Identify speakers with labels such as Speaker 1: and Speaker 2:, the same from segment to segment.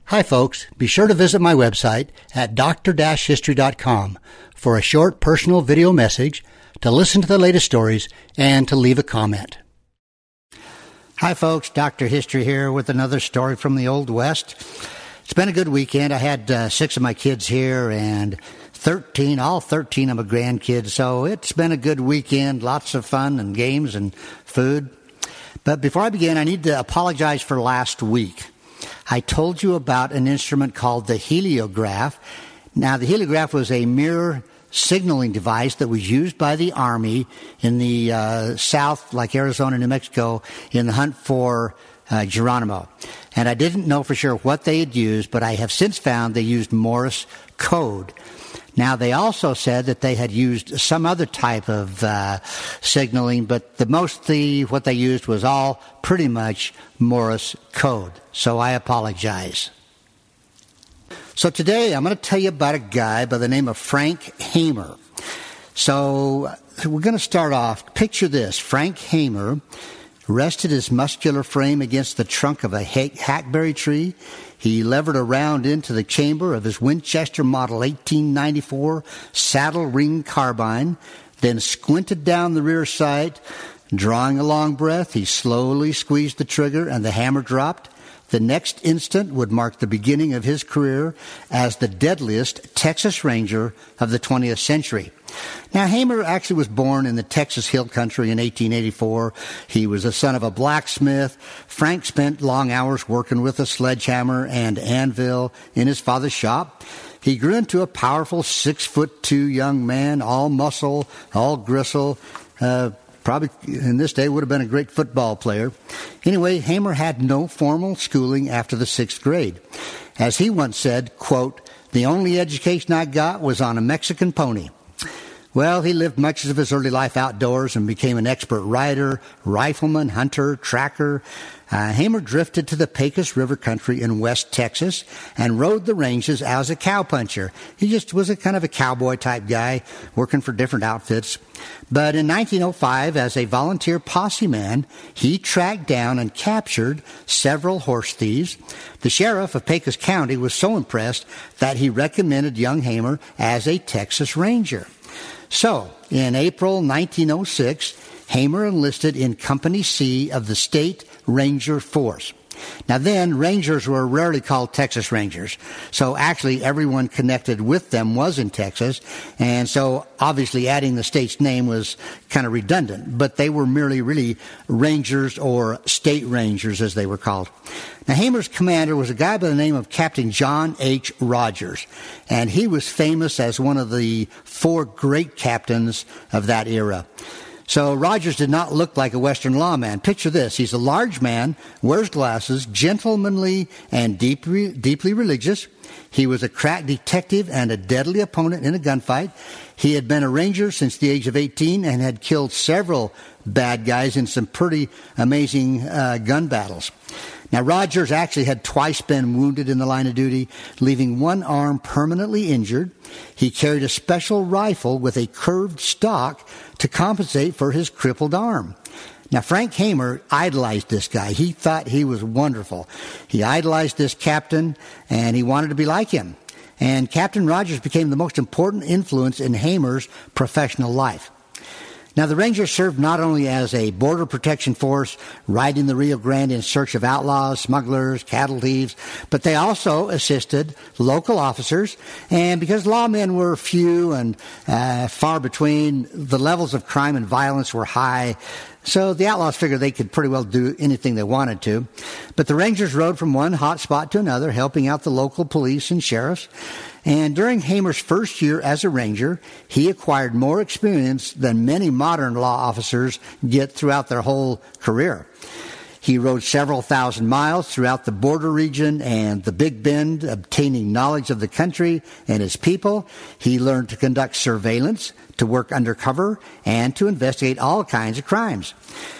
Speaker 1: Hi folks, be sure to visit my website at dr-history.com for a short personal video message, to listen to the latest stories, and to leave a comment. Hi folks, Dr. History here with another story from the Old West. It's been a good weekend. I had 6 of my kids here and all 13 of my grandkids, so it's been a good weekend, lots of fun and games and food. But before I begin, I need to apologize for last week. I told you about an instrument called the heliograph. Now, the heliograph was a mirror signaling device that was used by the Army in the South, like Arizona, New Mexico, in the hunt for Geronimo. And I didn't know for sure what they had used, but I have since found they used Morse code. Now, they also said that they had used some other type of signaling, but what they used was all pretty much Morse code. So I apologize. So today I'm going to tell you about a guy by the name of Frank Hamer. So we're going to start off. Picture this. Frank Hamer rested his muscular frame against the trunk of a hackberry tree. He levered around into the chamber of his Winchester Model 1894 saddle ring carbine, then squinted down the rear sight. Drawing a long breath, he slowly squeezed the trigger and the hammer dropped. The next instant would mark the beginning of his career as the deadliest Texas Ranger of the 20th century. Now, Hamer actually was born in the Texas Hill Country in 1884. He was the son of a blacksmith. Frank spent long hours working with a sledgehammer and anvil in his father's shop. He grew into a powerful 6'2" young man, all muscle, all gristle. Probably in this day would have been a great football player. Anyway, Hamer had no formal schooling after the 6th grade. As he once said, quote, "The only education I got was on a Mexican pony." Well, he lived much of his early life outdoors and became an expert rider, rifleman, hunter, tracker. Hamer drifted to the Pecos River country in West Texas and rode the ranges as a cowpuncher. He just was a kind of a cowboy type guy working for different outfits. But in 1905, as a volunteer posse man, he tracked down and captured several horse thieves. The sheriff of Pecos County was so impressed that he recommended young Hamer as a Texas Ranger. So, in April 1906, Hamer enlisted in Company C of the State Ranger Force. Now then, Rangers were rarely called Texas Rangers. So actually everyone connected with them was in Texas. And so obviously adding the state's name was kind of redundant. But they were merely really Rangers or State Rangers as they were called. Now Hamer's commander was a guy by the name of Captain John H. Rogers. And he was famous as one of the 4 great captains of that era. So Rogers did not look like a Western lawman. Picture this. He's a large man, wears glasses, gentlemanly, and deeply religious. He was a crack detective and a deadly opponent in a gunfight. He had been a ranger since the age of 18 and had killed several bad guys in some pretty amazing gun battles. Now, Rogers actually had twice been wounded in the line of duty, leaving one arm permanently injured. He carried a special rifle with a curved stock to compensate for his crippled arm. Now, Frank Hamer idolized this guy. He thought he was wonderful. He idolized this captain, and he wanted to be like him. And Captain Rogers became the most important influence in Hamer's professional life. Now, the Rangers served not only as a border protection force, riding the Rio Grande in search of outlaws, smugglers, cattle thieves, but they also assisted local officers. And because lawmen were few and far between, the levels of crime and violence were high. So the outlaws figured they could pretty well do anything they wanted to. But the Rangers rode from one hot spot to another, helping out the local police and sheriffs. And during Hamer's first year as a ranger, he acquired more experience than many modern law officers get throughout their whole career. He rode several thousand miles throughout the border region and the Big Bend, obtaining knowledge of the country and its people. He learned to conduct surveillance, to work undercover, and to investigate all kinds of crimes.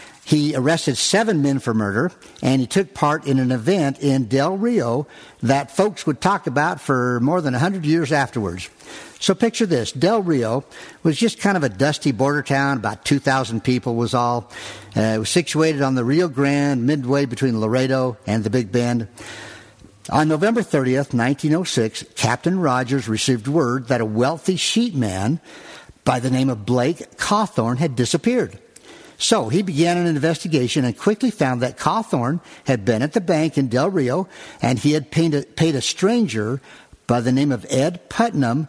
Speaker 1: He arrested 7 men for murder, and he took part in an event in Del Rio that folks would talk about for more than 100 years afterwards. So picture this. Del Rio was just kind of a dusty border town. About 2,000 people was all. It was situated on the Rio Grande, midway between Laredo and the Big Bend. On November 30th, 1906, Captain Rogers received word that a wealthy sheepman by the name of Blake Cawthorn had disappeared. So he began an investigation and quickly found that Cawthorn had been at the bank in Del Rio, and he had paid a stranger by the name of Ed Putnam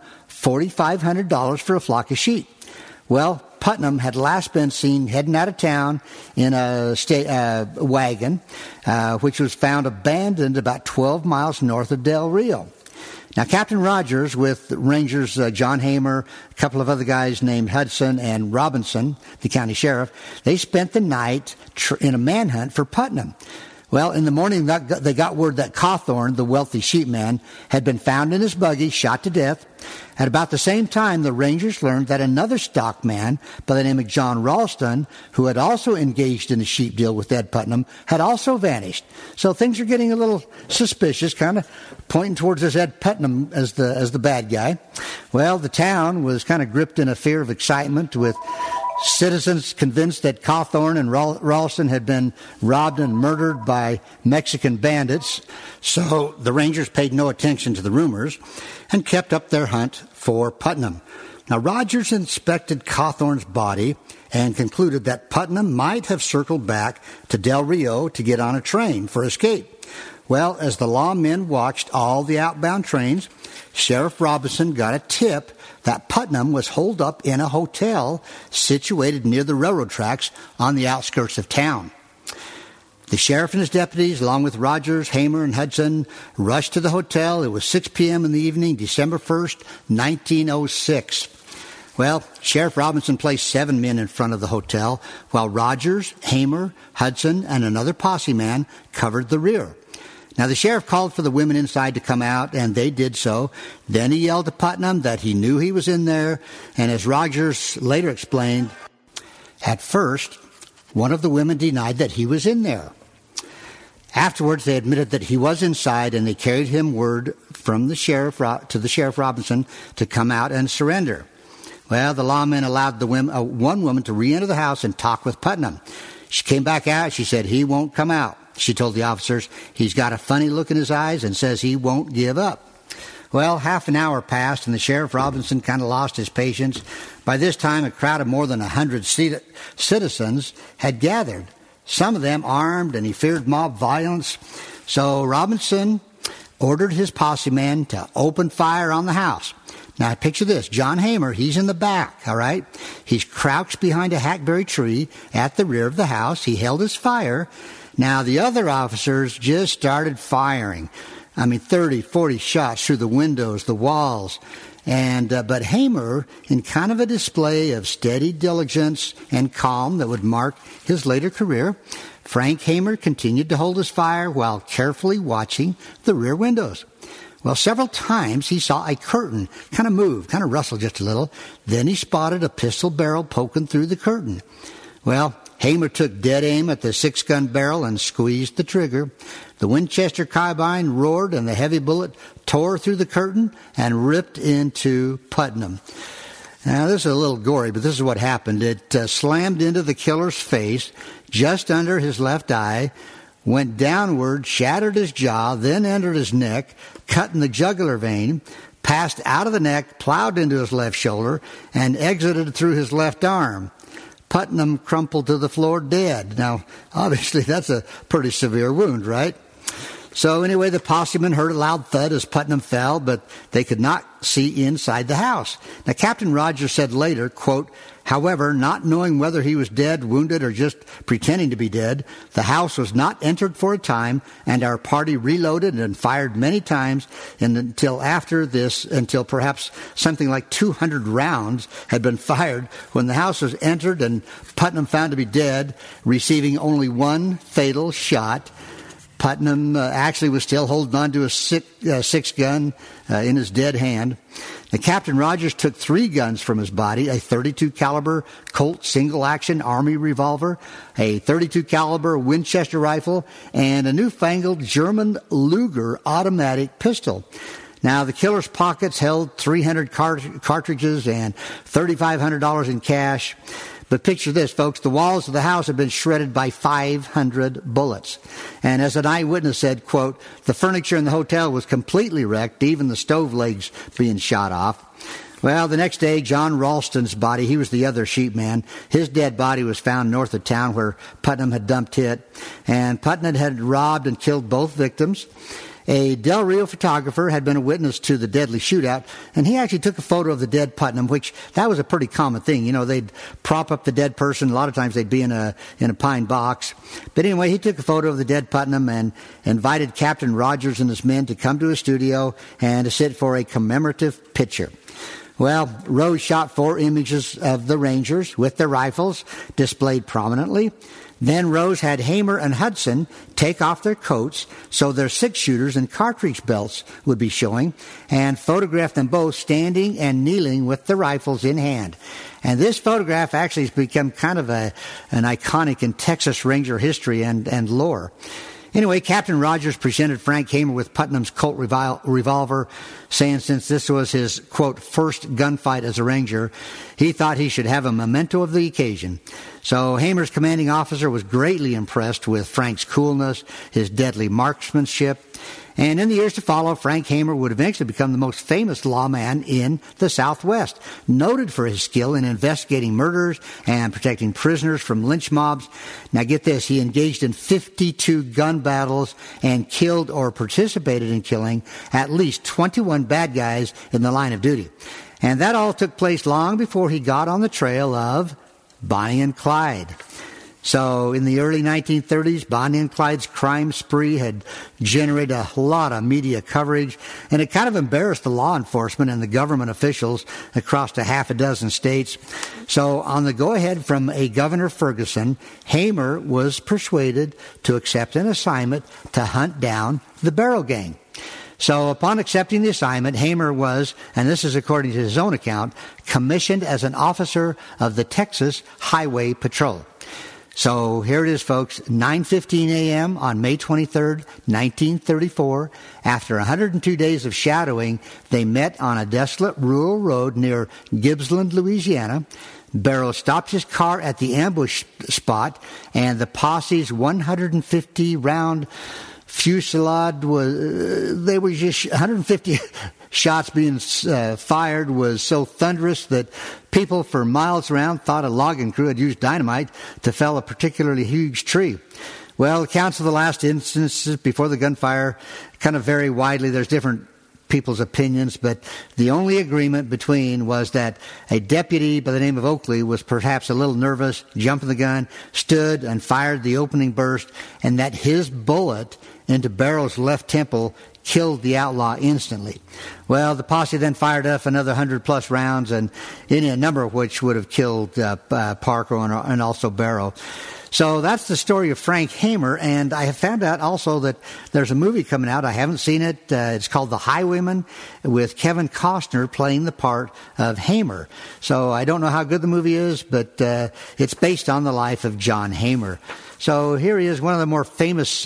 Speaker 1: $4,500 for a flock of sheep. Well, Putnam had last been seen heading out of town in a wagon, which was found abandoned about 12 miles north of Del Rio. Now, Captain Rogers, with Rangers John Hamer, a couple of other guys named Hudson and Robinson, the county sheriff, they spent the night in a manhunt for Putnam. Well, in the morning, they got word that Cawthorn, the wealthy sheepman, had been found in his buggy, shot to death. At about the same time, the Rangers learned that another stockman by the name of John Ralston, who had also engaged in a sheep deal with Ed Putnam, had also vanished. So things are getting a little suspicious, kind of pointing towards this Ed Putnam as the bad guy. Well, the town was kind of gripped in a fear of excitement, with citizens convinced that Cawthorn and Ralston had been robbed and murdered by Mexican bandits. So the Rangers paid no attention to the rumors and kept up their hunt for Putnam. Now, Rogers inspected Cawthorn's body and concluded that Putnam might have circled back to Del Rio to get on a train for escape. Well, as the lawmen watched all the outbound trains, Sheriff Robinson got a tip that Putnam was holed up in a hotel situated near the railroad tracks on the outskirts of town. The sheriff and his deputies, along with Rogers, Hamer, and Hudson, rushed to the hotel. It was 6 p.m. in the evening, December 1st, 1906. Well, Sheriff Robinson placed 7 men in front of the hotel, while Rogers, Hamer, Hudson, and another posse man covered the rear. Now, the sheriff called for the women inside to come out, and they did so. Then he yelled to Putnam that he knew he was in there, and as Rogers later explained, at first, one of the women denied that he was in there. Afterwards, they admitted that he was inside, and they carried him word from the sheriff to the Sheriff Robinson to come out and surrender. Well, the lawmen allowed one woman to re-enter the house and talk with Putnam. She came back out. She said, "He won't come out." She told the officers he's got a funny look in his eyes and says he won't give up. Well, half an hour passed, and the Sheriff Robinson kind of lost his patience. By this time, a crowd of more than 100 citizens had gathered, some of them armed, and he feared mob violence. So Robinson ordered his posse man to open fire on the house. Now, picture this. John Hamer, he's in the back, all right? He's crouched behind a hackberry tree at the rear of the house. He held his fire. Now, the other officers just started firing. 30, 40 shots through the windows, the walls. But Hamer, in kind of a display of steady diligence and calm that would mark his later career, Frank Hamer continued to hold his fire while carefully watching the rear windows. Well, several times he saw a curtain kind of move, kind of rustle just a little. Then he spotted a pistol barrel poking through the curtain. Well, Hamer took dead aim at the 6-gun barrel and squeezed the trigger. The Winchester carbine roared, and the heavy bullet tore through the curtain and ripped into Putnam. Now, this is a little gory, but this is what happened. It slammed into the killer's face, just under his left eye, went downward, shattered his jaw, then entered his neck, cut in the jugular vein, passed out of the neck, plowed into his left shoulder, and exited through his left arm. Putnam crumpled to the floor dead. Now, obviously, that's a pretty severe wound, right? So anyway, the possemen heard a loud thud as Putnam fell, but they could not see inside the house. Now, Captain Rogers said later, quote, "However, not knowing whether he was dead, wounded, or just pretending to be dead, the house was not entered for a time, and our party reloaded and fired many times until perhaps something like 200 rounds had been fired when the house was entered and Putnam found to be dead, receiving only one fatal shot." Putnam actually was still holding on to a six gun in his dead hand. Now, Captain Rogers took 3 guns from his body: a .32 caliber Colt single-action Army revolver, a .32 caliber Winchester rifle, and a newfangled German Luger automatic pistol. Now, the killer's pockets held 300 cartridges and $3,500 in cash. But picture this, folks. The walls of the house had been shredded by 500 bullets. And as an eyewitness said, quote, the furniture in the hotel was completely wrecked, even the stove legs being shot off. Well, the next day, John Ralston's body, he was the other sheepman, his dead body was found north of town where Putnam had dumped it. And Putnam had robbed and killed both victims. A Del Rio photographer had been a witness to the deadly shootout, and he actually took a photo of the dead Putnam, which that was a pretty common thing. You know, they'd prop up the dead person. A lot of times they'd be in a pine box. But anyway, he took a photo of the dead Putnam and invited Captain Rogers and his men to come to his studio and to sit for a commemorative picture. Well, Rose shot 4 images of the Rangers with their rifles displayed prominently. Then Rose had Hamer and Hudson take off their coats so their 6-shooters and cartridge belts would be showing, and photographed them both standing and kneeling with their rifles in hand. And this photograph actually has become kind of an iconic in Texas Ranger history and lore. Anyway, Captain Rogers presented Frank Hamer with Putnam's Colt revolver, saying since this was his, quote, first gunfight as a Ranger, he thought he should have a memento of the occasion. So Hamer's commanding officer was greatly impressed with Frank's coolness, his deadly marksmanship. And in the years to follow, Frank Hamer would eventually become the most famous lawman in the Southwest, noted for his skill in investigating murders and protecting prisoners from lynch mobs. Now get this, he engaged in 52 gun battles and killed or participated in killing at least 21 bad guys in the line of duty. And that all took place long before he got on the trail of Bonnie and Clyde. So in the early 1930s, Bonnie and Clyde's crime spree had generated a lot of media coverage, and it kind of embarrassed the law enforcement and the government officials across a half a dozen states. So on the go-ahead from a Governor Ferguson, Hamer was persuaded to accept an assignment to hunt down the Barrow Gang. So upon accepting the assignment, Hamer was, and this is according to his own account, commissioned as an officer of the Texas Highway Patrol. So here it is, folks, 9:15 a.m. on May 23rd, 1934. After 102 days of shadowing, they met on a desolate rural road near Gibbsland, Louisiana. Barrow stopped his car at the ambush spot, and the posse's 150-round fusillade they were just 150 shots being fired was so thunderous that people for miles around thought a logging crew had used dynamite to fell a particularly huge tree. Well, accounts of the last instances before the gunfire kind of vary widely. There's different people's opinions, but the only agreement between was that a deputy by the name of Oakley was perhaps a little nervous, jumping the gun, stood and fired the opening burst, and that his bullet into Barrow's left temple killed the outlaw instantly. Well, the posse then fired off another 100-plus rounds, and any a number of which would have killed Parker and also Barrow. So that's the story of Frank Hamer, and I have found out also that there's a movie coming out. I haven't seen it. It's called The Highwayman, with Kevin Costner playing the part of Hamer. So I don't know how good the movie is, but it's based on the life of John Hamer. So here he is, one of the more famous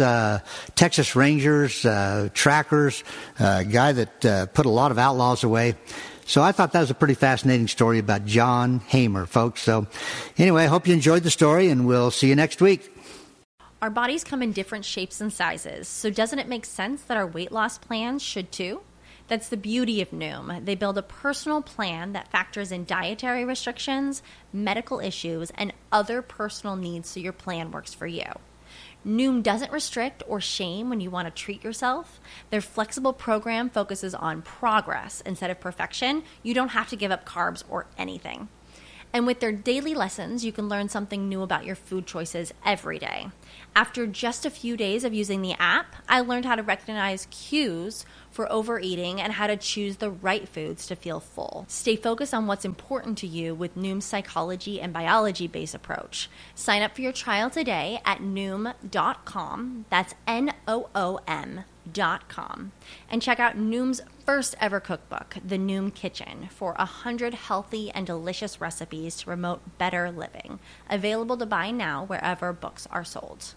Speaker 1: Texas Rangers, trackers, guy that put a lot of outlaws away. So I thought that was a pretty fascinating story about John Hamer, folks. So anyway, I hope you enjoyed the story, and we'll see you next week.
Speaker 2: Our bodies come in different shapes and sizes, so doesn't it make sense that our weight loss plans should too? That's the beauty of Noom. They build a personal plan that factors in dietary restrictions, medical issues, and other personal needs so your plan works for you. Noom doesn't restrict or shame when you want to treat yourself. Their flexible program focuses on progress instead of perfection. You don't have to give up carbs or anything. And with their daily lessons, you can learn something new about your food choices every day. After just a few days of using the app, I learned how to recognize cues for overeating and how to choose the right foods to feel full. Stay focused on what's important to you with Noom's psychology and biology-based approach. Sign up for your trial today at Noom.com. That's Noom.com. And check out Noom's first ever cookbook, The Noom Kitchen, for 100 healthy and delicious recipes to promote better living. Available to buy now wherever books are sold.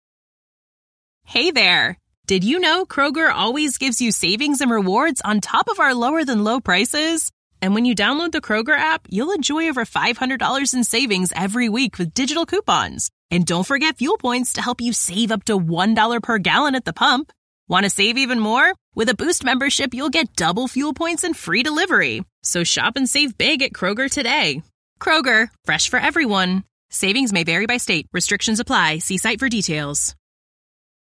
Speaker 3: Hey there! Did you know Kroger always gives you savings and rewards on top of our lower-than-low prices? And when you download the Kroger app, you'll enjoy over $500 in savings every week with digital coupons. And don't forget Fuel Points to help you save up to $1 per gallon at the pump. Want to save even more? With a Boost membership, you'll get double Fuel Points and free delivery. So shop and save big at Kroger today. Kroger, fresh for everyone. Savings may vary by state. Restrictions apply. See site for details.